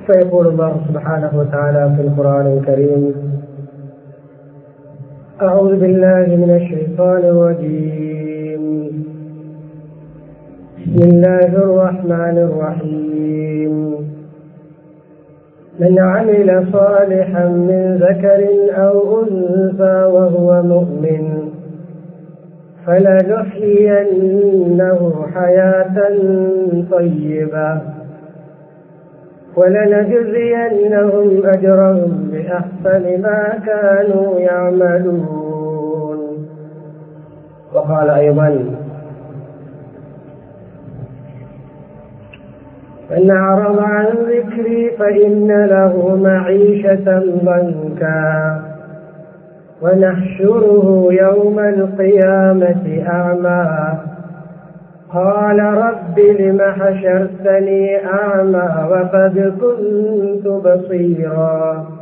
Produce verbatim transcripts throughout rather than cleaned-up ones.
فيقول الله سبحانه وتعالى في القرآن الكريم: أعوذ بالله من الشيطان الرجيم. بسم الله الرحمن الرحيم. من عمل صالحا من ذكر أو أنثى وهو مؤمن فلنحيينه حياة طيبة ولنجزينهم أجرهم بأحسن ما كانوا يعملون. وقال أيضا: من أعرض عن ذكري فإن له معيشة ضنكا ونحشره يوم القيامة أعمى قال رب لم حشرتني أعمى وقد كنت بصيرا.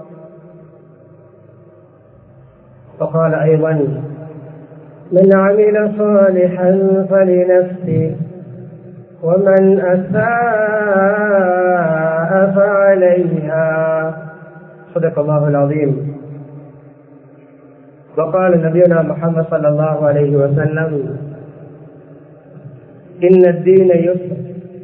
وقال أيضا: من عمل صالحا فلنفسه ومن أساء فعليها. صدق الله العظيم. وقال نبينا محمد صلى الله عليه وسلم: إن الدين يسر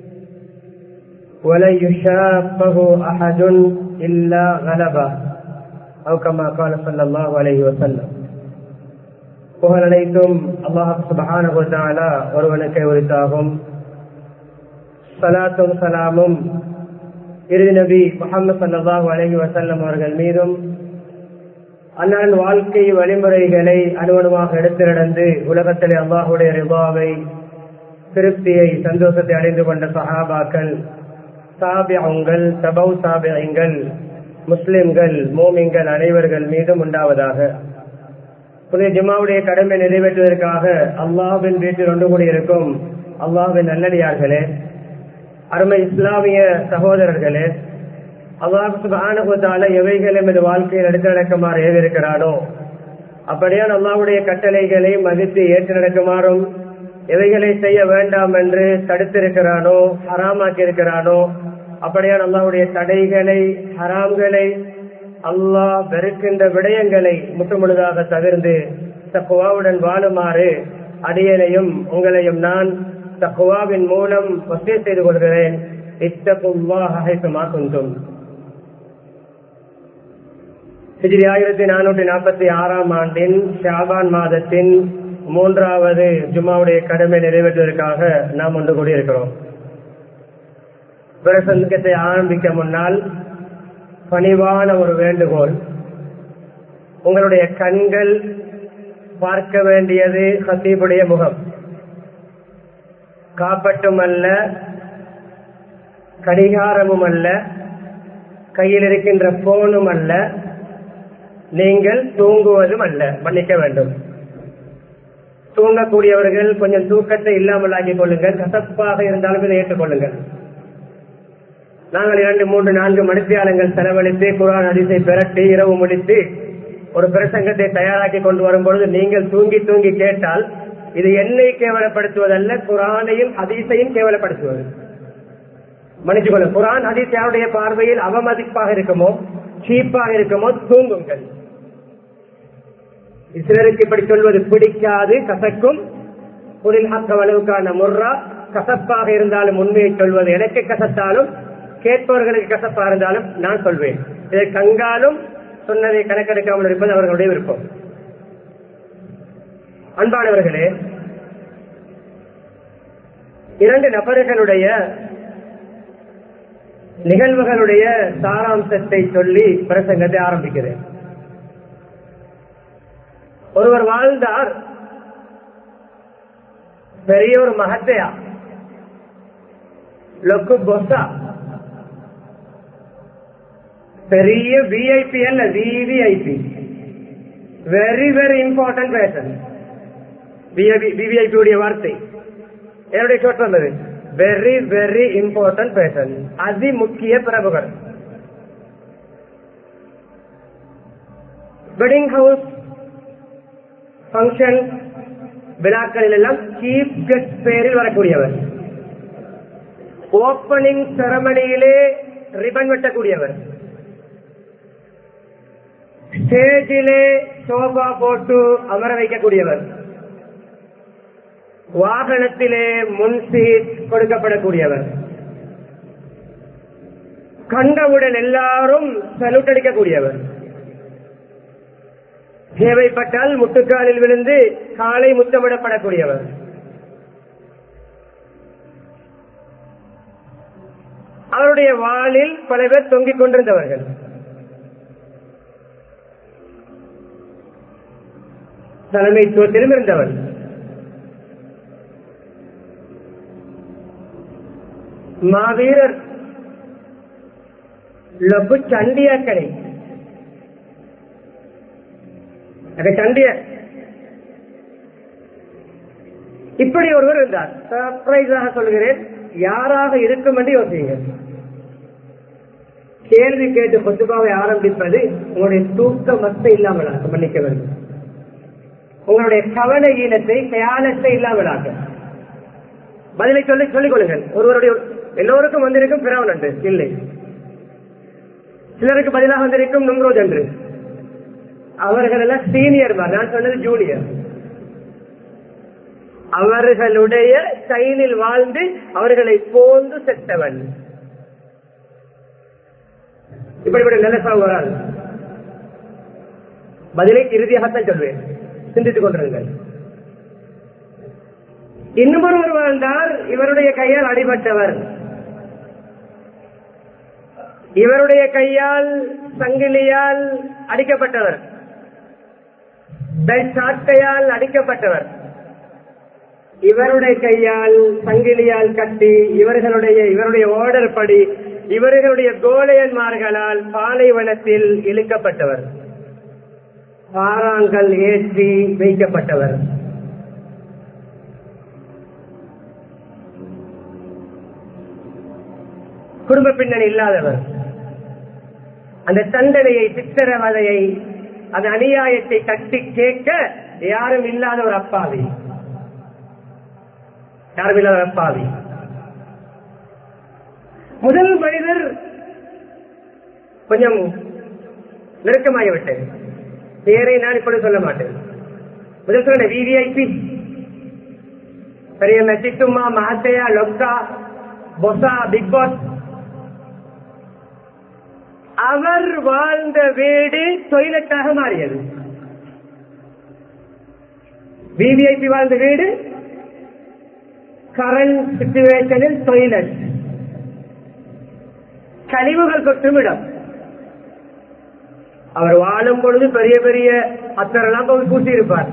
ولن يشاقه أحد إلا غلبه أو كما قال صلى الله عليه وسلم. புகழ் அனைத்தும் அல்லாஹ் சுப்ஹானஹு வ தஆலா ஒருவனுக்கே உரித்தாகும். ஸலாத்தும் ஸலாமும் இறுதி நபி முஹம்மது ஸல்லல்லாஹு அலைஹி வஸல்லம் அவர்கள் மீதும், அன்னாரின் வாழ்க்கை வழிமுறைகளை அனுகுணமாக எடுத்து நடந்து உலகத்திலே அல்லாஹுடைய ரிதாவை, திருப்தியை, சந்தோஷத்தை அடைந்து கொண்ட சஹாபாக்கள், தாபிஊன்கள், தபௌ தாபிஈன்கள், முஸ்லிம்கள், மூமின்கள் அனைவர்கள் மீதும் உண்டாவதாக. புனித ஜும்மாவுடைய கடமை நிறைவேற்றுவதற்காக அல்லாஹ்வின் வீட்டில் ஒன்று கூடியிருக்கும் அல்லாஹ்வின் நல்லடியார்களே, அருமை இஸ்லாமிய சகோதரர்களே, அல்லாஹ் சுப்ஹானஹு வ தஆலா எவைகளை நமது வாழ்க்கையில் எடுத்து நடக்குமாறு ஏவிருக்கிறானோ அப்படியான அல்லாஹ்வுடைய கட்டளைகளை மதித்து ஏற்று நடக்குமாறும், எவைகளை செய்ய வேண்டாம் என்று தடுத்திருக்கிறானோ, ஹராமாக்கி இருக்கிறானோ அப்படியான அல்லாஹ்வுடைய தடைகளை, ஹராம்களை, அல்லாஹ் வெறுக்கின்ற விடயங்களை முற்றுமுழுதாக தவிர்ந்து தக்வாவுடன் வாழுமாறு அடியேனையும் உங்களையும் நான் தக்வாவின் மூலம் வசியத் செய்து கொள்கிறேன். இத்தகுல்லாஹ ஹைசுமா குந்தும். ஹிஜ்ரி ஆயிரத்தி நானூற்றி நாற்பத்தி ஆறாம் ஆண்டின் ஷாபான் மாதத்தின் மூன்றாவது ஜும்மாவுடைய கடமை நிறைவேற்றுவதற்காக நாம் ஒன்று கூடியிருக்கிறோம். பிரசங்கத்தை ஆரம்பிக்க முன்னால் பணிவான ஒரு வேண்டுகோள். உங்களுடைய கண்கள் பார்க்க வேண்டியது ஹத்தீபுடைய முகம். காப்பட்டும் அல்ல, கடிகாரமும் அல்ல, கையில் இருக்கின்ற போனும் அல்ல, நீங்கள் தூங்குவதும் அல்ல. மன்னிக்க வேண்டும். தூங்கக்கூடியவர்கள் கொஞ்சம் தூக்கத்தை இல்லாமல் ஆக்கிக் கொள்ளுங்கள். கசப்பாக இருந்தாலும் இதை ஏற்றுக்கொள்ளுங்கள். நாங்கள் இரண்டு மூன்று நான்கு மணித்தியாலங்கள் செலவழித்து குர்ஆன் ஹதீஸை பெரட்டி இரவு முடித்து ஒரு பிரசங்கத்தை தயாராக்கி கொண்டு வரும் பொழுது நீங்கள் தூங்கி தூங்கி கேட்டால் இது என்னை கேவலப்படுத்துவதல்ல, குர்ஆனையும் ஹதீஸையும் கேவலப்படுத்துவது. மன்னிச்சு கொள்ளும். குர்ஆன் ஹதீஸ் யாருடைய பார்வையில் அவமதிப்பாக இருக்குமோ, சீப்பாக இருக்குமோ, தூங்குங்கள். சிலருக்கு இப்படி சொல்வது பிடிக்காது, கசக்கும். குரில் ஹக்க வலவுக்கான முர்ரா, கசப்பாக இருந்தாலும் உண்மையை சொல்வது எனக்கு கசத்தாலும் கேட்பவர்களுக்கு கசப்பா இருந்தாலும் நான் சொல்வேன். இதை கங்காலும் சொன்னதை கணக்கெடுக்காமல் இருப்பது அவர்களுடைய விருப்பம். அன்பானவர்களே, இரண்டு நபர்களுடைய நிகழ்வுகளுடைய சாராம்சத்தை சொல்லி பிரசங்கத்தை ஆரம்பிக்கிறேன். ஒருவர் வாழ்ந்தார், பெரிய ஒரு மகத்தையா, லொக்கு பொசா, பெரிய விஐபி அல்ல, VVIP, very very important person. VVIP உடைய வார்த்தை என்னுடைய ஷோட் வந்தது. வெரி வெரி இம்பார்ட்டன்ட் பேர்சன், அதி முக்கிய பிரபுகர். வெட்டிங் ஹவுஸ் பங்கன் விழாக்களில் எல்லாம் சீஃப் கெஸ்ட் பேரில் வரக்கூடியவர். ஓப்பனிங் செரமனியிலே ரிபன் வெட்டக்கூடியவர், ஸ்டேஜிலே சோபா போட்டு அமர வைக்கக்கூடியவர், வாகனத்திலே முன் சீட் கொடுக்கப்படக்கூடியவர், கண்டவுடன் எல்லாரும் சல்யூட் அடிக்கக்கூடியவர், தேவைப்பட்டால் முட்டுக்காலில் விழுந்து காலை முத்தமிடப்படக்கூடியவர், அவருடைய வாளில் பல பேர் தொங்கிக் கொண்டிருந்தவர்கள், தலைமைத்துவத்திலும் இருந்தவர், மாவீரர் லபு சண்டியாக்கடை சண்டிய இப்படி ஒருவர் இருந்தார். சர்ப்ரைஸாக சொல்கிறேன், யாராக இருக்கும் என்று யோசிங்க. கேள்வி கேட்டு கொத்துபாவை ஆரம்பிப்பது உங்களுடைய தூக்க மத்த இல்லாமலாக மன்னிக்க வேண்டும், உங்களுடைய கவன ஈனத்தை கயாலத்தை இல்லாமலாக பதிலை சொல்லி சொல்லிக் கொள்ளுங்கள். ஒருவருடைய எல்லோருக்கும் வந்திருக்கும் பிறவன் என்று இல்லை, சிலருக்கு பதிலாக வந்திருக்கும் நும்ரோஜ் என்று. அவர்கள் எல்லாம் சீனியர், நான் சொன்னது ஜூனியர். அவர்களுடைய ஸ்டைலில் வாழ்ந்து அவர்களை போந்து செத்தவன். இப்படிப்பட்ட நல்ல சாவு வராது. பதிலை இறுதியாகத்தான் சொல்வேன், சிந்தித்துக் கொண்டிருங்கள். இன்னும் ஒருவர் வாழ்ந்தார், இவருடைய கையால் அடிபட்டவர், இவருடைய கையால் சங்கிலியால் அடிக்கப்பட்டவர், சாட்டையால் அடிக்கப்பட்டவர், இவருடைய கையால் சங்கிலியால் கட்டி இவர்களுடைய இவருடைய ஓர்டர் படி இவர்களுடைய கோலையன்மார்களால் பாலைவனத்தில் இழுக்கப்பட்டவர், பாறாங்கல் ஏற்றி வைக்கப்பட்டவர், குடும்ப பின்னணி இல்லாதவர், அந்த தண்டனையை சித்திரவதையை அந்த அநியாயத்தை கட்டி கேட்க யாரும் இல்லாத ஒரு அப்பாவி, யாரும் இல்லாத அப்பாவி. முதல் மனிதர் கொஞ்சம் நெருக்கமாகிவிட்டது, பேரை நான் இப்படி சொல்ல மாட்டேன். முதல் சொன்ன விவிஐபி பெரிய மெச்சிட்டுமா மஹத்தையா லொக்கா பொசா பிக் பாஸ், அவர் வாழ்ந்த வீடு டொய்லெட்டாக மாறியது. விவிஐபி வாழ்ந்த வீடு கரண்ட் சிச்சுவேஷனில் டொய்லெட், கழிவுகள் கொட்டும் இடம். அவர் வாழும் பொழுது பெரிய பெரிய அத்தரெல்லாம் பூசி இருப்பார்,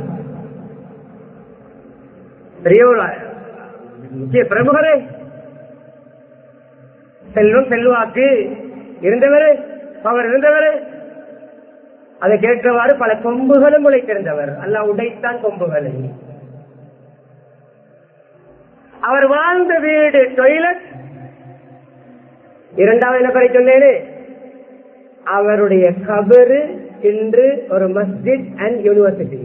பெரிய ஒரு முக்கிய பிரமுகரே, செல்வம் செல்வாக்கு இருந்தவரே, அவர் இருந்தவரே, அதை கேட்கவாறு பல கொம்புகளும் உழைத்திருந்தவர். அல்லாஹ் உடைத்தான் கொம்புகளை. அவர் வாழ்ந்த வீடு டொய்லெட். இரண்டாவது என்ன பெற சொன்னேனே, அவருடைய கபரு இன்று ஒரு மஸ்ஜித் அண்ட் யூனிவர்சிட்டி.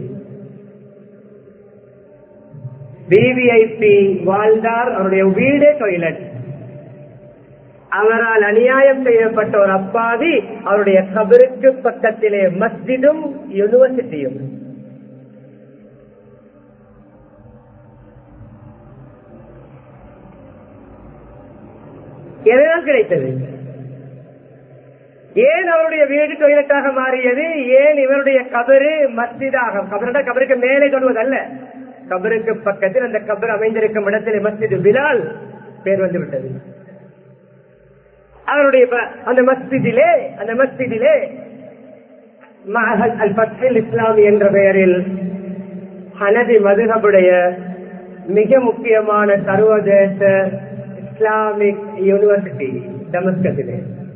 விவிஐபி வாழ்ந்தார், அவருடைய வீடே டொய்லெட். அவரால் அநியாயம் செய்யப்பட்ட ஒரு அப்பாவி, அவருடைய கபருக்கு பக்கத்திலே மஸ்ஜிதும் யூனிவர்சிட்டியும். எதனால் கிடைத்தது? ஏன் அவருடைய வீடு டொய்லெட்டாக மாறியது? ஏன் இவருடைய கபரு மஸ்ஜிதாக? கபருடைய கபருக்கு மேலே சொல்வதல்ல, கபருக்கு பக்கத்தில் அந்த கபர் அமைந்திருக்கும் இடத்திலே மஸ்ஜிது பிலால் பேர் வந்து விட்டது. அவருடைய அந்த மஸ்ஜிதிலே அந்த மஸ்ஜிதிலே அல் ஃபத்ஹுல் இஸ்லாமி என்ற பெயரில் ஹனபி மதுஹபுடைய மிக முக்கியமான சர்வதேச இஸ்லாமிக் யூனிவர்சிட்டி டமஸ்கஸிலே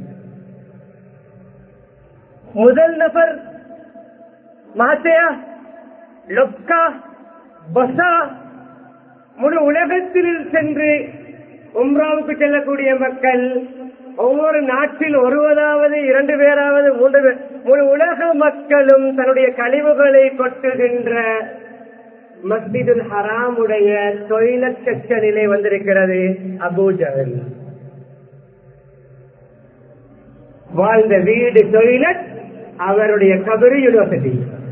முதல் நபர் மஹத்தையா லொக்கா பசா முழு உலகத்தில் சென்று உம்ராவுக்கு செல்லக்கூடிய மக்கள், ஒவ்வொரு நாட்டில் ஒருவராவது இரண்டு பேராவது மூன்று பேர், முழு உலக மக்களும் தன்னுடைய கழிவுகளை கொட்டுகின்ற மஸ்ஜிதுல் ஹராமுடைய டொய்லெட் செக்ஷனிலே வந்திருக்கிறது அபூ ஜஹல். வாழ்ந்த வீடு டொய்லெட், அவருடைய கபரு யூனிவர்சிட்டி.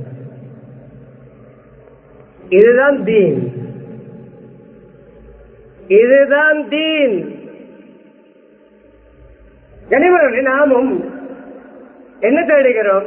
இதுதான் தீன், இதுதான் தீன். கனிமர்களே, நாமும் என்ன தேடுகிறோம்?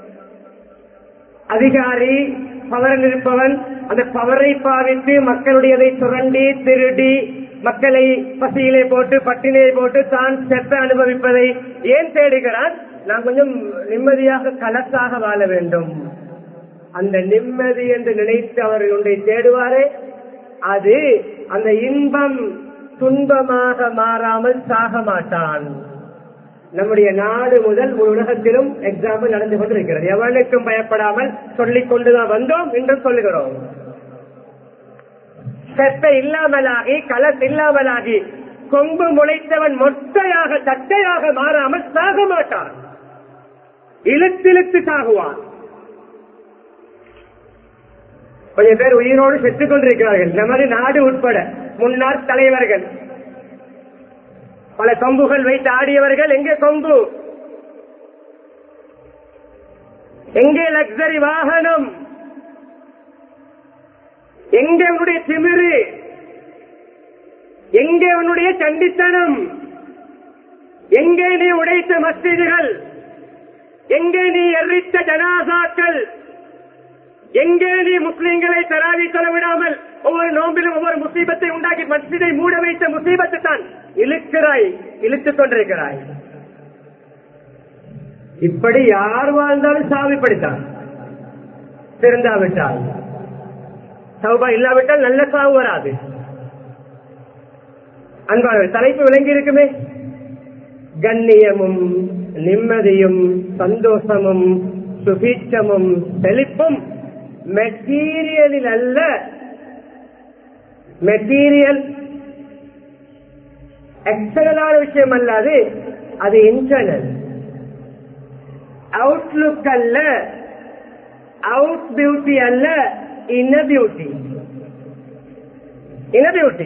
அதிகாரி பவரில் இருப்பவன் அந்த பவரை பாவித்து மக்களுடையதை சுரண்டி திருடி மக்களை பசியிலே போட்டு பட்டினியை போட்டு தான் செத்த அனுபவிப்பதை ஏன் தேடுகிறான்? நான் கொஞ்சம் நிம்மதியாக கலசாக வாழ வேண்டும். அந்த நிம்மதி என்று நினைத்து அவர் ஒன்றை தேடுவாரே, அது அந்த இன்பம் துன்பமாக மாறாமல் சாக மாட்டான். நம்முடைய நாடு முதல் உலகத்திலும் எக்ஸாம்பிள் நடந்து கொண்டிருக்கிறது. எவனுக்கும் பயப்படாமல் சொல்லிக் கொண்டுதான் வந்தோம் என்றும் சொல்லுகிறோம். செத்த இல்லாமலாகி கலஸ் இல்லாமலாகி கொம்பு முளைத்தவன் மொட்டையாக தட்டையாக மாறாமல் சாக மாட்டான், இழுத்திழுத்து சாகுவான். கொஞ்சம் பேர் உயிரோடு செத்துக் கொண்டிருக்கிறார்கள். நமது நாடு உட்பட முன்னாள் தலைவர்கள், பல கொம்புகள் வைத்து ஆடியவர்கள். எங்கே கொம்பு? எங்கே லக்ஸரி வாகனம்? எங்கே உன்னுடைய திமிரு? எங்கே உன்னுடைய சண்டித்தனம்? எங்கே நீ உடைத்த மஸ்ஜிதுகள்? எங்கே நீ எரித்த ஜனாசாக்கள்? எங்கே நீ முஸ்லிம்களை தராவி செலவிடாமல் ஒவ்வொரு நோம்பிலும் ஒவ்வொரு முசீபத்தை உண்டாக்கி மஸ்ஜிதை மூட வைத்த முசீபத்தை தான் இழுக்கிறாய், இழுத்துக் கொண்டிருக்கிறாய். இப்படி யார் வாழ்ந்தாலும் சாவிப்படித்தான். திருந்தாவிட்டால் சௌபா இல்லாவிட்டால் நல்ல சாவு வராது. அன்பான தலைப்பு விளங்கி இருக்குமே. கண்ணியமும் நிம்மதியும் சந்தோஷமும் சுபீட்சமும் செழிப்பும் மெட்டீரியலில் அல்ல. மெட்டீரியல் எக்ஸ்டர்னலான விஷயம் அல்லாது, அது இன்டர்னல். அவுட்லுக் அல்ல, அவுட் பியூட்டி அல்ல, இன்னர் பியூட்டி. Inner beauty.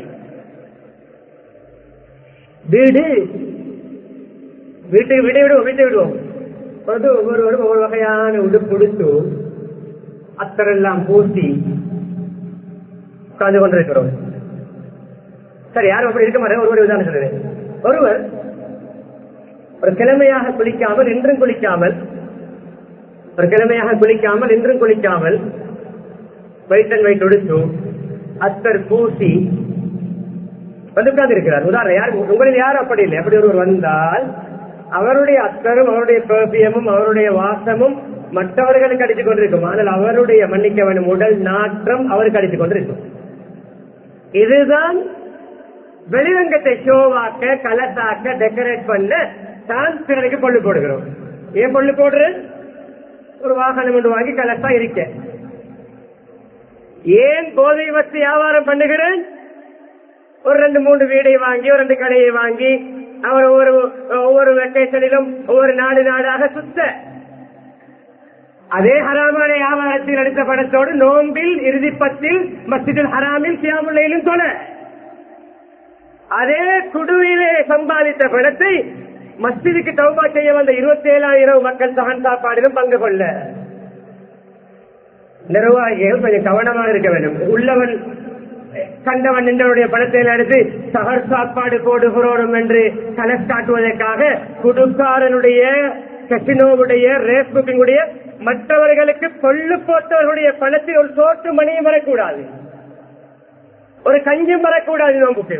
வீடு வீட்டை விட விடுவோம் வீட்டை விடுவோம் ஒவ்வொருவரும் ஒவ்வொரு வகையான உடுப்பு கொடுத்து அத்தரெல்லாம் பூசி உட்கார்ந்து கொண்டிருக்கிறோம். சரி, யாரும் அப்படி இருக்க மாட்டேன். ஒருவர் உதாரணம் சொல்றேன். ஒருவர் ஒரு கிழமையாக குளிக்காமல் இன்றும் குளிக்காமல் ஒரு கிழமையாக குளிக்காமல் இன்றும் குளிக்காமல் வைட்டன் வைட் ஒடுத்து அத்தர் பூசி வந்து உட்கார்ந்து இருக்கிறார். உதாரணம், யார் உங்களில் யாரும் அப்படி இல்லை. அப்படி ஒருவர் வந்தால் அவருடைய அத்தரும் அவருடைய பெர்ஃபியமும் அவருடைய வாசமும் மற்றவர்களுக்கு அடித்துக் கொண்டிருக்கும். ஆனால் அவருடைய மன்னிக்க வேண்டும் உடல் நாற்றம் அவருக்கு அடித்துக் கொண்டிருக்கும். இதுதான் வெளிரங்கத்தை ஷோவாக்க, கலசாக்க, டெக்கரேட் பண்ண தான் பிறருக்கு பொண்ணு போடுகிறோம். ஏன் பொண்ணு போடுற? ஒரு வாகனம் ஒன்று வாங்கி கலசா இருக்க. ஏன் போதை வச்சு வியாபாரம் பண்ணுகிறேன்? ஒரு ரெண்டு மூன்று வீடை வாங்கி ஒரு ரெண்டு கடையை வாங்கி அவர் ஒவ்வொரு ஒவ்வொரு வெக்கேஷனிலும் ஒவ்வொரு நாடு நாடாக சுத்த. அதே ஹராமான வியாபாரத்தில் எடுத்த படத்தோடு நோம்பில் இறுதிப்பத்தில் மஸ்ஜிதுல் ஹராமில் கியாமுல்லையிலும் தொழ. அதே குடுவிலே சம்பாதித்த பணத்தை மஸ்ஜிதுக்கு தௌபா செய்ய வந்த இருபத்தி ஏழாயிரம் மக்கள் சகன் சாப்பாடிலும் பங்கு கொள்ள. நிர்வாகிகள் கொஞ்சம் கவனமாக இருக்க வேண்டும். உள்ளவன் கண்டவன் நின்றவனுடைய பணத்தை எடுத்து சகர் சாப்பாடு போடுகிறோம் என்று கணக்கு காட்டுவதற்காக குடுக்காரனுடைய கசினோவுடைய ரேஸ் புக்கிங்குடைய மற்றவர்களுக்கு கொள்ளு போட்டவர்களுடைய பணத்தில் ஒரு சோட்டு மணியும் வரக்கூடாது, ஒரு கஞ்சும் வரக்கூடாது. நோம்புக்கு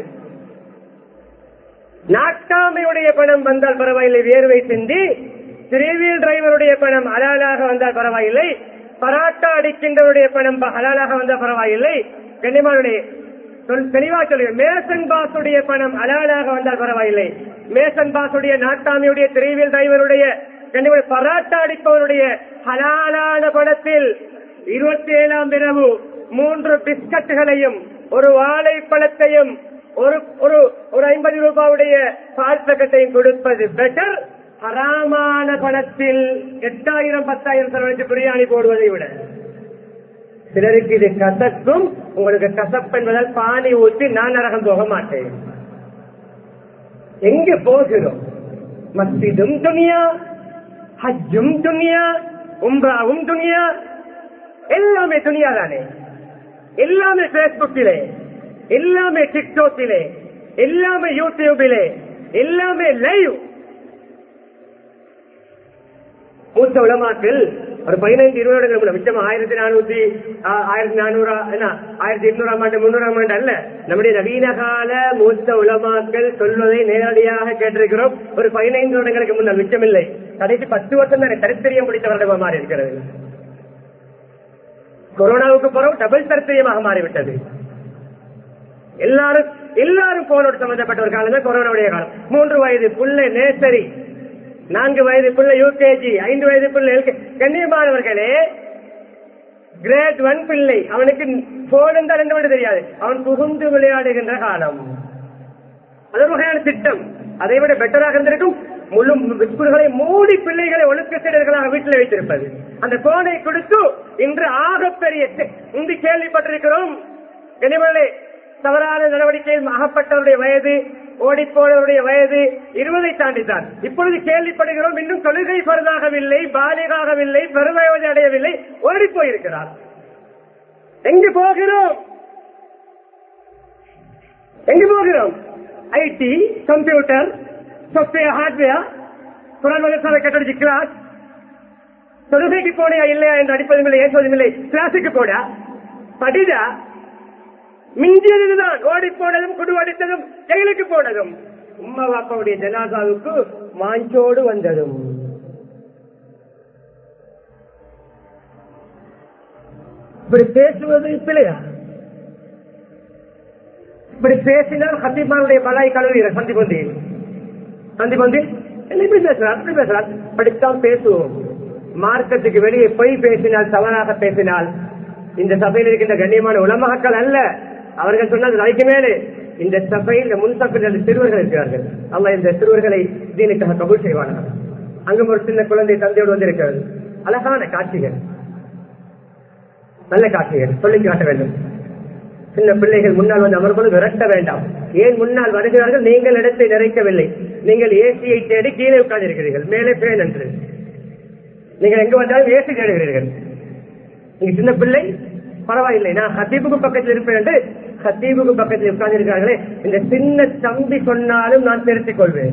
நாட்டாமையுடைய பணம் வந்தால் பரவாயில்லை, வேர்வை சிந்தி த்ரீ வீல் டிரைவருடைய பணம் ஹலாலாக வந்தால் பரவாயில்லை, பராட்டா அடிக்கின்றவருடைய பணம் ஹலாலாக வந்தால் பரவாயில்லை. கண்ணியமானுடைய தெளிவா சொல்லுங்க. மேசன் பாசுடைய பணம் ஹலாலாக வந்தால் பரவாயில்லை. மேசன் பாசுடைய நாட்டாமையுடைய த்ரீ வீல் டிரைவருடைய பராட்டா அடிப்பவருடைய ஹலாலான பணத்தில் இருபத்தி ஏழாம் இரவு மூன்று பிஸ்கட்டுகளையும் ஒரு வாழைப்பழத்தையும் ஒரு ஒரு ஒரு ஐம்பது ரூபாவுடைய பால் பேக்கெட்டையும் கொடுப்பது பெட்டர், ஹராமான பணத்தில் எட்டாயிரம் பத்தாயிரம் செலவழித்து பிரியாணி போடுவதை விட. சிலருக்கு இது கசக்கும். உங்களுக்கு கசப்பு என்பதால் பானி ஊற்றி நான் நரகம் போக மாட்டேன். எங்க போகிறோம்? மஸ்ஜிதும் துனியா, ஹஜ்ஜும் துனியா, உம்ராவும் துனியா, எல்லாமே துனியா தானே. எல்லாமே பேஸ்புக்கிலே, எல்லாமே டிக்டாக்கிலே, எல்லாமே யூடியூபிலே, எல்லாமே லைவ். மூத்த உலமாக்கள் ஒரு பதினைந்து இருபது வருடங்கள் மிச்சம் ஆயிரத்தி நானூத்தி ஆயிரத்தி நானூறு ஆயிரத்தி எண்ணூறாம் ஆண்டு முன்னூறாம் ஆண்டு அல்ல, நம்முடைய நவீன கால மூத்த உலமாக்கள் சொல்வதை நேரடியாக கேட்டிருக்கிறோம். ஒரு பதினைந்து வருடங்களுக்கு முன்னால் மிச்சமில்லை, கடைசி பத்து வருஷம் தான் தரித்திரியம் பிடித்த வருடமாக மாறி இருக்கிறது. கொரோனாவுக்கு பிறகு டபுள் தரித்திரியமாக மாறிவிட்டது. எல்லாரும் எல்லாரும் போனோடு சம்பந்தப்பட்ட ஒரு காலம் தான் கொரோனாவுடைய காலம். மூன்று வயது பிள்ளை நேசரி, நான்கு வயது பிள்ளை யூகேஜி, ஐந்து வயது பிள்ளை எல்கே. கண்ணியமானவர்களே, கிரேட் ஒன் பிள்ளை, அவனுக்கு போன் என்றால் என்ன தெரியாது, அவன் புகுந்து விளையாடுகின்ற காலம். அது ஒரு வகையான திட்டம். அதை விட பெட்டராக இருந்திருக்கும் முழு ஸ்கூல்களை மூடி பிள்ளைகளை ஒழுக்கத்தினர்களாக வீட்டில் வைத்திருப்பது. அந்த போனை கொடுத்து இன்று ஆகப்பெரிய இன்று கேள்விப்பட்டிருக்கிறோம். கனிமலை தவறான நடவடிக்கையில் அகப்பட்டவருடைய வயது, ஓடிப்போனவருடைய வயது இருபதை தாண்டித்தான். இப்பொழுது கேள்விப்படுகிறோம் இன்னும் தொழுகை பருதாகவில்லை, பாலிகாகவில்லை, பெருவயது அடையவில்லை, ஓடி போயிருக்கிறார். எங்கு போகிறோம்? எங்கு போகிறோம்? ஐடி, கம்ப்யூட்டர், சாப்ட்வேர், ஹார்ட்வேர், கட்டடிச்சு கிளாஸ். தொழுகைக்கு போனியா இல்லையா என்று அடிப்பதும் இல்லை, ஏற்பதும் இல்லை. கிளாஸுக்கு போனா படிதா மிஞ்சியதுதான். ஓடி போனதும், குடுவடித்ததும், ஜெயிலுக்கு போனதும், உம்மா பாப்பாவுடைய ஜனாசாவுக்கு மாஞ்சோடு வந்ததும். இப்படி பேசுவது பிள்ளையா? இப்படி பேசினால் ஹத்தீமானுடைய மலாய் கழுவீர்கள். சந்தி பந்தி சந்தி பந்தி என்ன இப்படி பேசுறார், அப்படி பேசுறார். படித்தான் பேசுவோம். மார்க்கத்துக்கு வெளியே பொய் பேசினால், தவறாக பேசினால், இந்த சபையில் இருக்கின்ற கண்ணியமான உலமாக்கள் அல்ல, அவர்கள் சொன்னது நாளைக்கு மேலே இந்த சபையில் முன் சபையில் சிறுவர்கள் இருக்கிறார்கள். அல்ல இந்த சிறுவர்களை தீனுக்காக கபூல் செய்வார்கள். அங்கும் ஒரு சின்ன குழந்தை தந்தையோடு வந்திருக்கிறது. அழகான காட்சிகள், நல்ல காட்சிகள் சொல்லி காட்ட வேண்டும். சின்ன பிள்ளைகள் முன்னால் வந்து அமர்வது விரட்ட வேண்டாம். ஏன் முன்னால் வருகிறார்கள்? நீங்கள் இடத்தை நிறைக்கவில்லை. நீங்கள் ஏசியை தேடி கீழே உட்கார்ந்து இருக்கிறீர்கள், மேலே பேன் என்று. நீங்கள் எங்கு வந்தாலும் ஏசி தேடுகிறீர்கள். நீங்க சின்ன பிள்ளை பரவாயில்லை, நான் ஹத்தீபுக்கு பக்கத்தில் இருப்பேன் என்று ஹத்தீபுக்கு பக்கத்தில் உட்கார்ந்து இருக்கிறார்களே, இந்த சின்ன தம்பி சொன்னாலும் நான் திருத்திக் கொள்வேன்.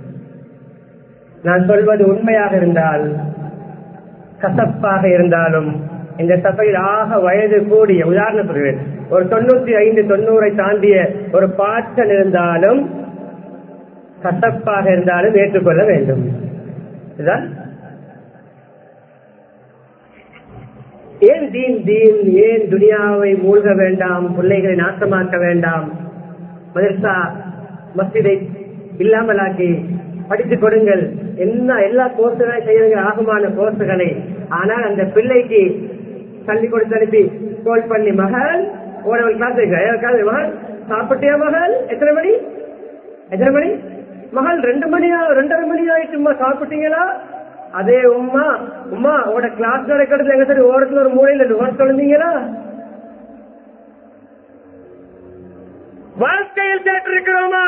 நான் சொல்வது உண்மையாக இருந்தால், கசப்பாக இருந்தாலும், இந்த சபையில் ஆக வயது கூடிய, உதாரணம் சொல்கிறேன், ஒரு தொண்ணூத்தி ஐந்து தொண்ணூறை தாண்டிய ஒரு பாட்டன் இருந்தாலும், கசப்பாக இருந்தாலும் ஏற்றுக்கொள்ள வேண்டும். இதுதான் ஏன் தீன் தீன் ஏன் துனியாவை மூழ்க வேண்டாம், பிள்ளைகளை நாசமாக்க வேண்டாம், மதர்சா மஸ்ஜிதை இல்லாமலாக்கி படித்துக் கொடுங்கள். என்ன எல்லா கோர்ஸுகளை செய்யுங்க, ஆகமான கோர்ஸுகளை. ஆனால் அந்த பிள்ளைக்கு தள்ளி கொடுத்து அனுப்பி கோல் பண்ணி, மகள் ஓடவள் கிளாஸ், மகள் சாப்பிட்டியா மகள், எத்தனை மணி எத்தனை மணி மகள், ரெண்டு மணியா ரெண்டரை மணி ஆயிடுச்சுமா, சாப்பிட்டீங்களா? அதே உமா உமா உங்களோட கிளாஸ் நடக்கிறது எங்க சரி ஓரத்துல ஒரு மூலையில நுகர் தொழுந்தீங்களா? வாழ்க்கையில் கேட்டிருக்கிறோமா?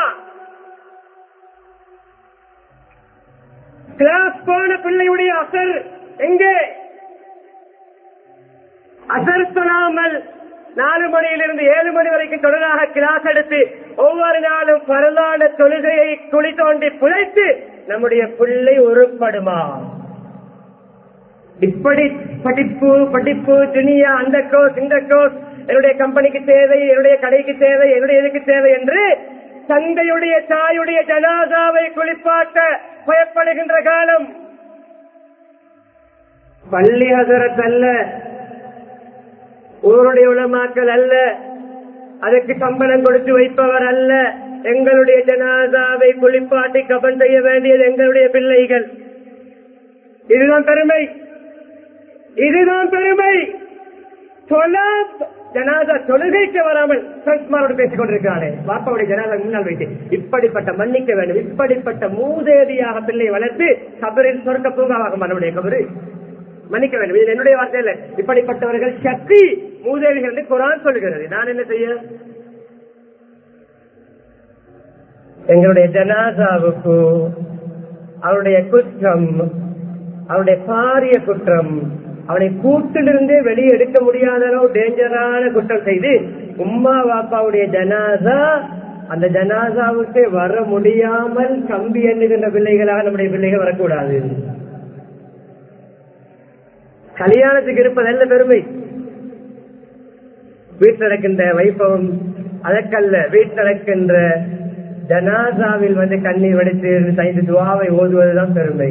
கிளாஸ் போன பிள்ளையுடைய அசர் எங்கே? அசர் சொல்லாமல் நாலு மணியிலிருந்து ஏழு மணி வரைக்கும் தொடராக கிளாஸ் எடுத்து ஒவ்வொரு நாளும் பரலான தொழுகையை குழி தோண்டி புதைத்து நம்முடைய பிள்ளை உருப்படுமா? இப்படி படிப்பு படிப்பு துனியா, அந்த கோர்ஸ் இந்த கோர்ஸ், என்னுடைய கம்பெனிக்கு தேவை, என்னுடைய கடைக்கு தேவை, என்னுடைய இதுக்கு தேவை என்று தந்தையுடைய தாயுடைய ஜனாசாவை குளிப்பாட்ட பயப்படுகின்ற காலம். பள்ளி ஹசரத் அல்ல, ஊருடைய உலமாக்கள் அல்ல, அதற்கு சம்பளம் கொடுத்து வைப்பவர் அல்ல. எங்களுடைய ஜனாசாவை குளிப்பாட்டி கபன் செய்ய வேண்டியது எங்களுடைய பிள்ளைகள். இதுதான் பெருமை, இதுதான் பெருமை. ஜனாதா தொழுகைக்கு வராமல் ஃப்ரெண்ட்ஸ்மாரோடு பேசிக் கொண்டிருக்கிறானே, பாப்பாவுடைய ஜனாதா முன்னால் வைத்து இப்படிப்பட்ட மன்னிக்க வேண்டும், இப்படிப்பட்ட மூதேவியாக பிள்ளை வளர்த்து கபரில் சொர்க்க பூங்காவாக மனுடைய கபரு மன்னிக்க வேண்டும். இது என்னுடைய வார்த்தை இல்லை, இப்படிப்பட்டவர்கள் சக்தி மூதேவிகள் என்று குர்ஆன் சொல்கிறது. நான் என்ன செய்ய? எங்களுடைய ஜனாசாவுக்கு அவருடைய குற்றம், அவருடைய பாரிய குற்றம், அவனை கூட்டிலிருந்தே வெளியே எடுக்க முடியாத அளவு டேஞ்சரான குற்றம் செய்து உம்மா வாப்பாவுடைய ஜனாசா, அந்த ஜனாசாவுக்கு வர முடியாமல் கம்பி எண்ணுகின்ற பிள்ளைகளாக நம்முடைய பிள்ளைகள் வரக்கூடாது. கல்யாணத்துக்கு இருப்பதல்ல பெருமை, வீட்டில் நடக்கின்ற வைபவம் அதற்கல்ல. வீட்டில் நடக்கின்ற ஜனாசாவில் வந்து கண்ணீர் வடித்து ஐந்து துவாவை ஓதுவதுதான் பெருமை.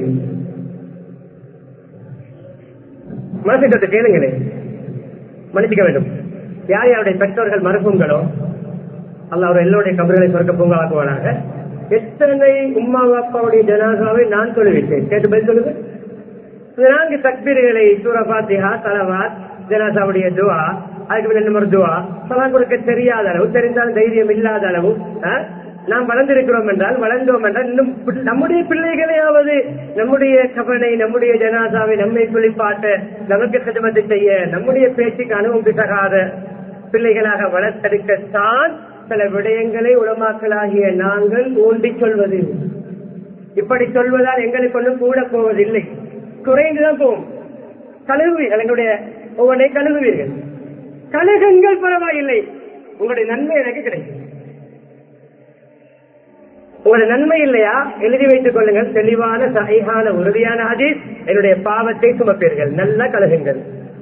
மனசை கேளுங்களே, மன்னிக்க வேண்டும். யார் யாருடைய பெற்றோர்கள் மறுப்புங்களோ அல்ல அவர் எல்லோருடைய கபர்களை சொர்க்க பூங்காக்குவானாக. எத்தனை உம்மா அப்பாவுடைய ஜனாசாவை நான் சொல்லிவிட்டேன், கேட்டு பதில் சொல்லுங்க. நான்கு தக்பீர்களை சூரா ஃபாத்திஹா, ஸலவாத், ஜனாசாவுடைய துவா, அதுக்கு ரெண்டு துவா, சலாம் கொடுக்க தெரியாத அளவு, தெரிந்தாலும் தைரியம் இல்லாத அளவு நாம் வளர்ந்திருக்கிறோம் என்றால், வளர்ந்தோம் என்றால், இன்னும் நம்முடைய பிள்ளைகளையாவது நம்முடைய கபனை, நம்முடைய ஜனாசாவை நம்மை குளிப்பாட்ட, நமக்கு கதமத்தை செய்ய, நம்முடைய பேச்சுக்கு அனுபவம் பிசகாத பிள்ளைகளாக வளர்த்தெடுக்கத்தான் சில விடயங்களை உலமாக்களாகிய நாங்கள் ஊண்டி சொல்வது. இப்படி சொல்வதால் எங்களுக்கு ஒன்றும் கூட போவதில்லை, குறைந்துதான் போகும். கழுகுவீர்கள், எங்களுடைய ஒவ்வொன்றை கழுகுவீர்கள், கழுகுங்கள் பரவாயில்லை, உங்களுடைய நன்மை எனக்கு கிடைக்கும். உங்களுடைய நன்மை இல்லையா எழுதி வைத்துக் கொள்ளுங்கள். தெளிவான சஹீஹான உறுதியான ஹதீஸ், என்னுடைய பாவத்தை சுமப்பீர்கள், நல்ல கழுகுங்கள்.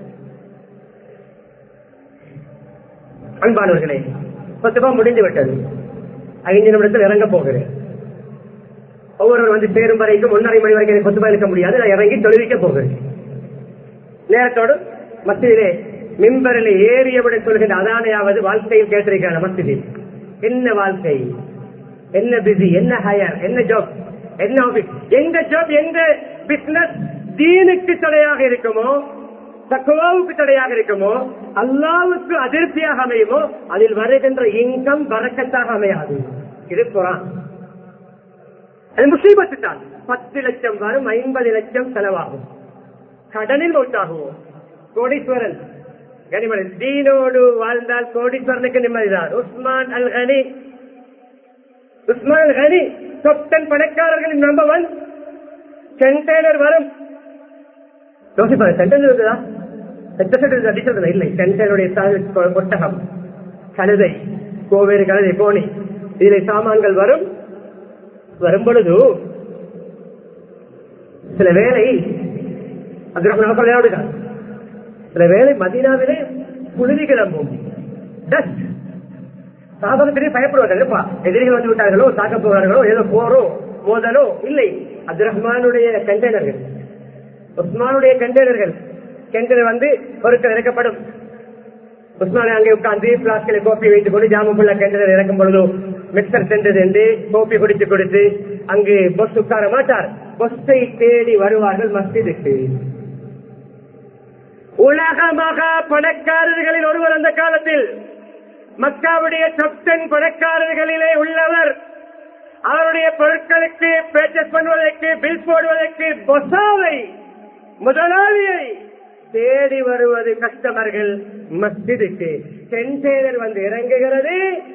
அன்பானவர்களே, பத்துபா முடிந்து விட்டது. ஐந்து நிமிடத்தில் இறங்க போகிறேன். ஒவ்வொருவர் வந்து சேரும் வரைக்கும் ஒன்றரை மணி வரைக்கும் பத்துபா இருக்க முடியாது. நான் இறங்கி தொழுவிக்க போகிறேன். நேரத்தோடு மஸ்ஜிதிலே மிம்பரில் ஏறியவுடன் சொல்கின்ற அதானையாவது வாழ்க்கையில் கேட்டிருக்கிறான மஸ்ஜிதில் என்ன வாழ்க்கை, என்ன பிஸி, என்ன ஹயர், என்ன ஜாப், என்ன ஆபீஸ், எந்த ஜாப், எந்த பிசினஸ் தீனுக்கு தடையாக இருக்குமோ, தக்வாவுக்கு தடையாக இருக்குமோ, அல்லாஹ்வுக்கு அதிர்ச்சியாக அமையுமோ, அதில் வருகின்ற இன்கம் பரக்கத்தாக அமையாது. இது குர்ஆன். அது முசீபத்து தான். பத்து லட்சம் வரும், ஐம்பது லட்சம் செலவாகும், கடனில் மௌத்தாகுவோம். கோடீஸ்வரன் கனிமன் தீனோடு வாழ்ந்தால் கோடீஸ்வரனுக்கு நிம்மதிதான். உஸ்மான் அல் கனி, உஸ்மான் அல் கனி சொத்தன் பணக்காரர்களின் நம்பர் ஒன். கண்டெய்னர் வரும், இல்லை கண்டெய்னருடைய ஒட்டகம், கழுதை, கோவேறு கழுதை, போனி, இதில் சாமான்கள் வரும். வரும் பொழுது சில வேளை அது சில வேளை மதீனாவிலே புழுதி கிளம்பும், டஸ்ட். சாதகத்திலே பயப்படுவார்கள், எதிரிகள் வந்து விட்டார்களோ, தாக்க போவார்களோ, ஏதோ போரோ மோதலோ. இல்லை, அப்துல் ரஹ்மானுடைய கண்டெய்னர்கள், உஸ்மானுடைய கண்டெய்னர்கள், கண்டெய்னர் வந்து பொருட்கள் இறக்கப்படும். உஸ்மான் அங்கே உட்கார்ந்து பிளாஸ்டிக் கோப்பி வைத்துக் கொண்டு ஜாமுக்குள்ள கண்டெய்னர் இறக்கும் பொழுதோ மிக்சர் சென்றது என்று கோப்பி குடித்து கொடுத்து அங்கு பொஸ் உட்கார மாட்டார். பொஸ்ஸை தேடி வருவார்கள் மஸ்ஜிதுக்கு. உலக மகா பணக்காரர்களில் ஒருவர் அந்த காலத்தில் மக்காவுடைய சப்டன் பணக்காரர்களிலே உள்ளவர். அவருடைய பொருட்களுக்கு பர்ச்சேஸ் பண்ணுவதற்கு, பில் போடுவதற்கு பொசாவை, முதலாளியை தேடி வருவது கஸ்டமர்கள் மஸ்ஜிதுக்கு. கண்டெய்னர் வந்து இறங்குகிறது,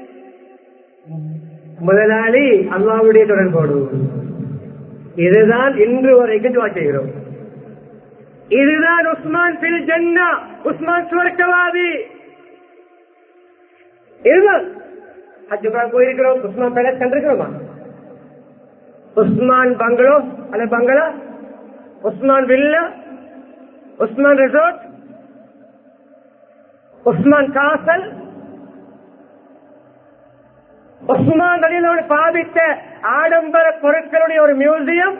முதலாளி அல்லாஹ்வுடைய தொடர்போடு. இதுதான் இன்று வரைக்கும் துஆ செய்கிறோம். இதுதான் உஸ்மான் ஃபில் ஜன்னா, உஸ்மான் சுவர்க்கவாதி. இதுதான் ஹஜ்ஜுக்கு போயிருக்கிறோம், உஸ்மான் பேலஸ் கண்டிருக்கிறோமா? உஸ்மான் பங்களோ அல்ல பங்களா, Usman villa, Usman resort, Usman castle, Usman அலியோடு பாதித்த ஆடம்பர பொருட்களுடைய ஒரு மியூசியம்.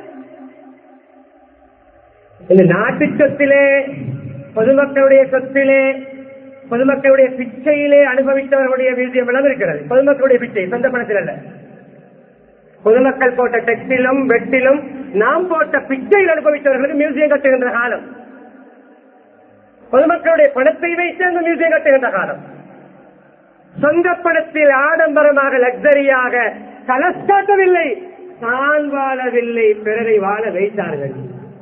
இந்த நாட்டு சொத்திலே, பொதுமக்களுடைய சொத்திலே, பொதுமக்களுடைய பிச்சையிலே அனுபவித்தவர்களுடைய மியூசியம் எல்லாம் இருக்கிறது. பொதுமக்களுடைய பிச்சை, சொந்த பணத்தில் அல்ல. பொதுமக்கள் போட்ட டெக்ஸிலும் வெட்டிலும் நாம் போட்ட பிச்சையில் அனுபவித்தவர்களுக்கு மியூசியம் கட்டுகின்ற காலம். பொதுமக்களுடைய பணத்தை வைத்து அந்த மியூசியம் கட்டுகின்ற காலம். சொந்த பணத்தில் ஆடம்பரமாக லக்ஸரியாக கலஸ்காட்டவில்லை, தான் வாழவில்லை, பிறரை வாழ வைத்தார்கள்,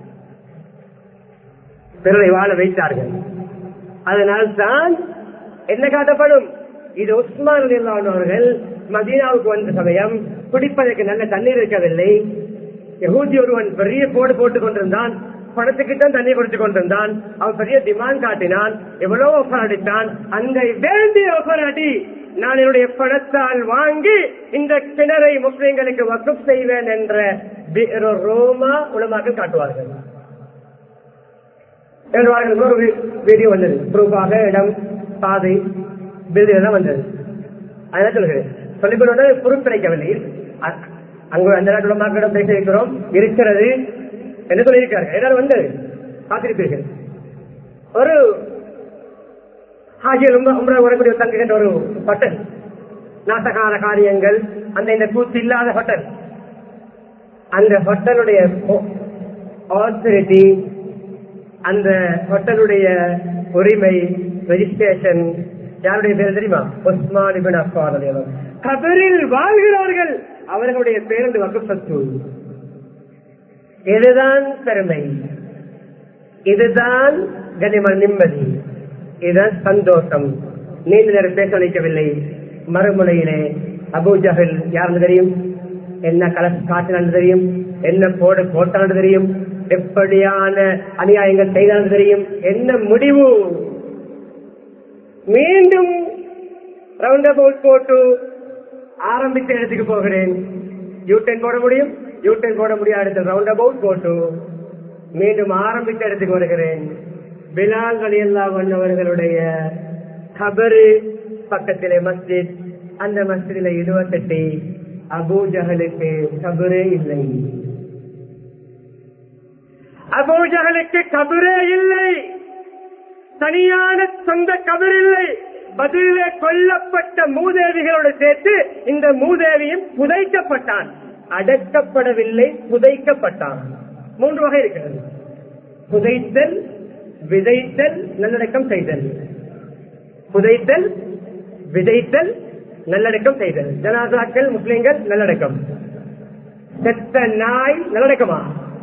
பிறரை வாழ வைத்தார்கள். அதனால் தான் என்ன காட்டப்படும்? இது உஸ்மான் ரலியல்லாஹு அவர்கள் மதீனாவுக்கு வந்த சமயம் குடிப்பதற்கு நல்ல தண்ணீர் இருக்கவில்லை, யஹூதி ஒருவன் பெரிய போடு போட்டுக் கொண்டிருந்தான், பணத்துக்கு தான் தண்ணி கொடுத்துக் கொண்டிருந்தான். அவன் பெரிய டிமாண்ட் காட்டினான், எவ்வளவு ஆஃபர் அடித்தான். அந்த வேண்டிய ஆஃபர் அடி, நான் என்னுடைய பணத்தால் வாங்கி இந்த கிணறை முஸ்லிம்களுக்கு வக்ஃப் செய்வேன் என்ற ரோமா உலமாக்கள் காட்டுவார்கள். ஒரு வீடியோ வந்தது, ப்ரூஃபாக இடம், பாதை, பில்டிங் எல்லாம் வந்தது. அதான் சொல்கிறேன், சொல்லிக்கொண்டு பொருள் கிடைக்கவில்லை. அங்கு அந்த நாட்டு உலமாக்களிடம் பேச இருக்கிறோம் இருக்கிறது என்று சொல்லியிருக்கார்கள். எல்லாரும் வந்து பார்த்திருப்பீர்கள். ஒரு ஹாஜியில் உம்ரா வரக்கூடிய தங்குகின்ற ஒரு ஹோட்டல், நாசகார காரியங்கள் அந்த இந்த கூத்து இல்லாத ஹோட்டல். அந்த ஹோட்டலுடைய ஆத்தரிட்டி, அந்த ஹோட்டலுடைய உரிமை, ரெஜிஸ்ட்ரேஷன் யாருடைய பேர் தெரியுமா? உஸ்மான் இப்னு அஃபான் ரலியல்லாஹு அன்ஹு. கபரில் வாழ்கிறார்கள், அவர்களுடைய பேருந்து வக்ஃப் சொத்து. இதுதான் பெருமை, இதுதான் கனிமன் நிம்மதி, இதுதான் சந்தோஷம். நீண்ட நேரம் பேச வைக்கவில்லை. மறுமுனையிலே அபூ ஜஹல் யாருன்னு தெரியும், என்ன கலர் காட்டினான்னு தெரியும், என்ன போடு போட்டான்னு தெரியும், எப்படியான அநியாயங்கள் செய்தான்னு தெரியும். என்ன முடிவு? மீண்டும் ரவுண்ட் அபவுட் போட்டு ஆரம்பித்த இடத்துக்கு போகிறேன். யூட்டன் போட முடியும், யூட்டன் போட முடியாத ரவுண்ட் அபவுட் போட்டு மீண்டும் ஆரம்பித்த இடத்துக்கு வருகிறேன். பிலால் ரலியல்லாஹு அன்ஹு அவர்களுடைய கபரு பக்கத்திலே மஸ்ஜித், அந்த மஸ்ஜிதில இருபத்தெட்டு. அபூ ஜஹலுக்கு கபரே இல்லை, அபூ ஜஹலுக்கு கபரே இல்லை, தனியான சொந்த கபர் இல்லை. பதிலே கொல்லப்பட்ட மூதேவிகளோடு சேர்த்து இந்த மூதேவியும் புதைக்கப்பட்டான். அடக்கப்படவில்லை, புதைக்கப்பட்டான். மூன்று வகை இருக்கிறது: புதைத்தல், விதைத்தல், நல்லடக்கம் செய்தல். புதைத்தல், விதைத்தல், நல்லடக்கம் செய்தல். ஜனாசாக்கள் முஸ்லிம்கள் நல்லடக்கம். செத்த நாய் நல்லடக்கமா?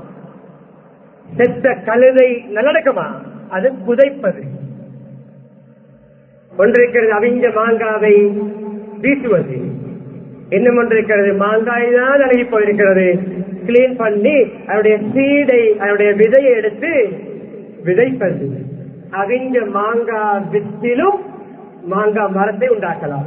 செத்த கழுதை நல்லடக்கமா? அது புதைப்பது. ஒன்றிருக்கிறது அவிஞ்ச மாங்காவை வீசுவது, இன்னும் ஒன்றிருக்கிறது மாங்காய் தான் அழகி போயிருக்கிறது, கிளீன் பண்ணி அதனுடைய சீடை, அதனுடைய விதையை எடுத்து விதைப்பது. அவிஞ்ச மாங்காய் வித்திலும் மாங்காய் மரத்தை உண்டாக்கலாம்.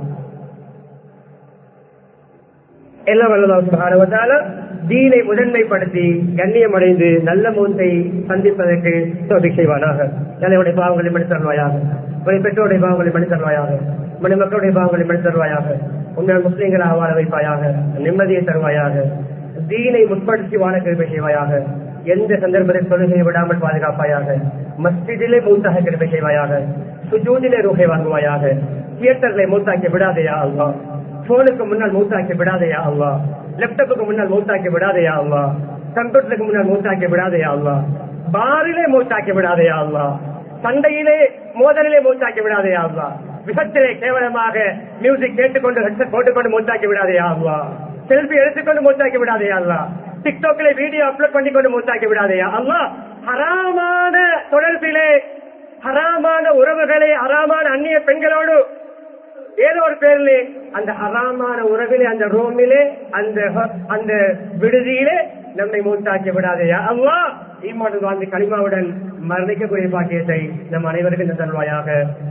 எல்லாம் வல்லல்லாஹு சுப்ஹானஹு வ தஆலா தீனை முதன்மைப்படுத்தி கண்ணியம் அடைந்து நல்ல மௌத்தை சந்திப்பதற்கு தௌஃபீக் செய்வானாக. தலைவருடைய பாவங்களை மன்னித்து தருவாயாக, உடைய பெற்றோருடைய பாவங்களை மன்னித்து தருவாயாக, மனித மக்களுடைய பாவங்களை மன்னித்து தருவாயாக, உங்கள் முஸ்லிம்களாக வாழ வைப்பாயாக, நிம்மதியை தருவாயாக, தீனை முற்படுத்தி வாழ கிருபை செய்வாயாக, எந்த சந்தர்ப்பத்தில் தொழுகையை விடாமல் பாதுகாப்பாயாக, மஸ்ஜிதிலே மூத்தாக கிருபை செய்வாயாக, சுஜூதிலே ரூஹை வாங்குவாயாக, தியேட்டர்களை மூத்தாக்கி விடாதையா அல்லாஹ், போனுக்கு முன்னால் மூத்தாக்கி விடாதையா அல்லாஹ், லேப்டாப்புக்கு முன்னால் மூத்தாக்கி விடாதையா அல்லாஹ், கம்ப்யூட்டருக்கு முன்னால் மூத்தாக்கி விடாதையா அல்லாஹ், பாரிலே மூத்தாக்கி விடாதையா அல்லாஹ், சண்டையிலே மோதலிலே மூத்தாக்கி விடாதையா அல்லாஹ், விசத்திலே கேவலமாக மியூசிக் கேட்டுக்கொண்டு ஹெட்செட் போட்டுக்கொண்டு மூத்தாக்கி விடாதையா அல்லாஹ், செல்ஃபி எடுத்துக்கொண்டு மூத்தாக்கி விடாதையா அல்லாஹ், டிக்டாக்ல வீடியோ அப்லோட் பண்ணிக்கொண்டு மூத்தாக்கி விடாதையா அல்லாஹ், ஹராமான தொடர்பிலே, ஹராமான உறவுகளை, ஹராமான அந்நிய பெண்களோடு ஏதோ ஒரு பேரிலே, அந்த ஹராமான உறவிலே, அந்த ரோமிலே, அந்த அந்த விடுதியிலே நம்மை மூத்தாக்கி விடாதையா அல்லாஹ். ஈமான் வாழ்ந்து கலிமாவுடன் மரணிக்கக்கூடிய பாக்கியத்தை நம் அனைவருக்கும் தருவாயாக.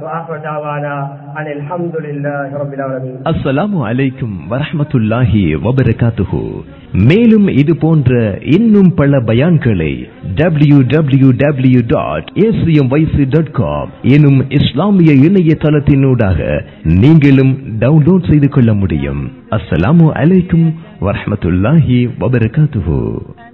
அஸ்ஸலாமு அலைக்கும் வரஹ்மத்துல்லாஹி வபரகாத்துஹு. மேலும் இது போன்ற இன்னும் பல பயான்களை W W W dot ACM YC dot com எனும் இஸ்லாமிய இணையதளத்தினூடாக நீங்களும் டவுன்லோட் செய்து கொள்ள முடியும். அஸ்ஸலாமு அலைக்கும் வரஹ்மத்துல்லாஹி வபரகாத்துஹு.